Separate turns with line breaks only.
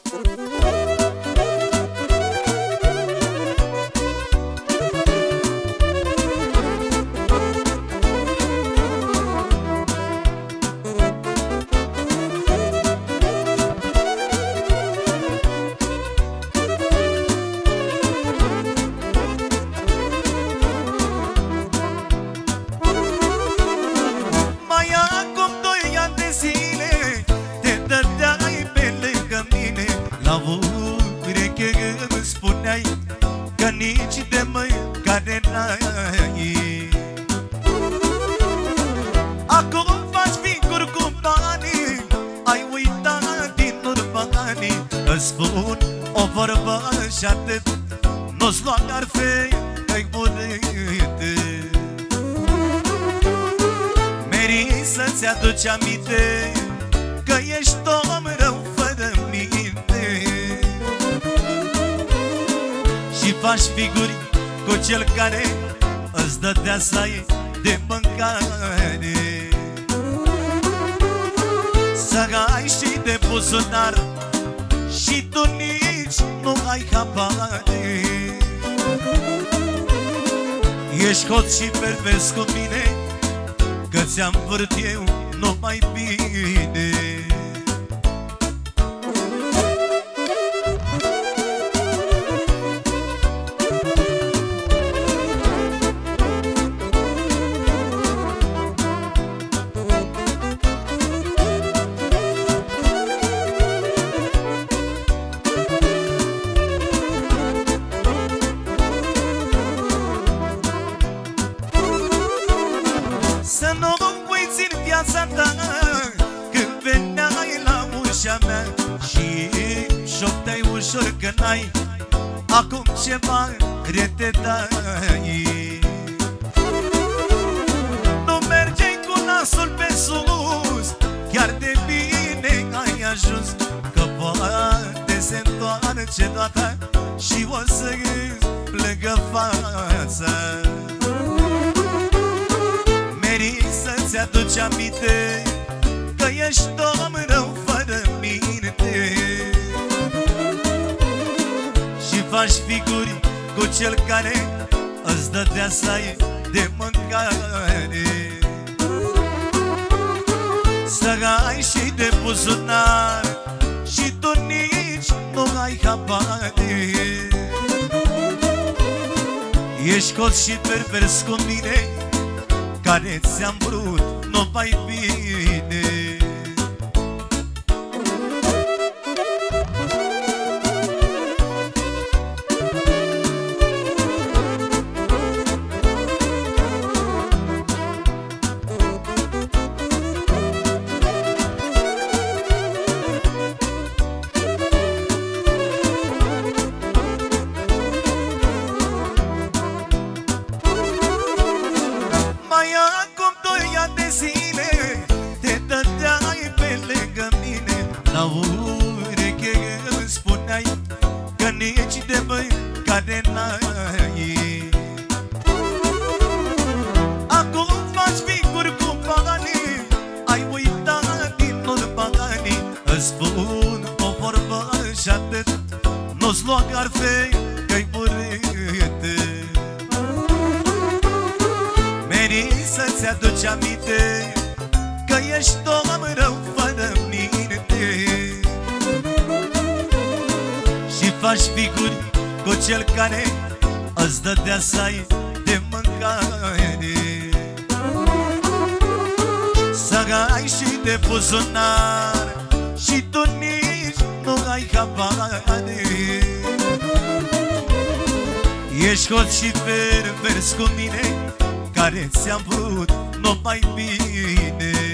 Nici de mâncare n-ai. Acum faci figuri cu banii, ai uitat din urbanii. Îți spun o vorbă și atât, nu-ți lua arfei că-i murit. Meri să-ți aduci aminte că ești om rău fără minte. Și faci figuri cu cel care îți dădea să-i de mâncare. Să ai și de buzunar și tu nici nu ai habare. Ești hoț și pervers cu mine, că ți-am vărt eu numai bine. Să nu uiți în viața ta când veneai la ușa mea și șopteai ușor că n-ai acum ceva te dai. Nu mergeai cu nasul pe sus, chiar de bine ai ajuns, că poate se întoarce toată și o să-ți plângă fața. Să-ți aduci aminte că ești om rău fără minte. Și faci figuri cu cel care îți dădea să-i de mâncare. Să ai și de buzunar și tu nici nu ai habare. Ești hoț și pervers cu mine, care ți-am vrut numai bine. La ureche îmi spuneai că nici de mâncare n-ai. Acum faci figuri cu banii, ai uitat din urbanii. Îți spun o vorbă și atât, nu-ți lua arfei că-i murit. Meri să-ți aduci aminte că ești om rău fără minte. Și faci figuri cu cel care îți dădea să-i de mâncare. Să ai și de buzunar și tu nici nu ai habare. Ești hoț și pervers cu mine, care ți-am vrut numai bine.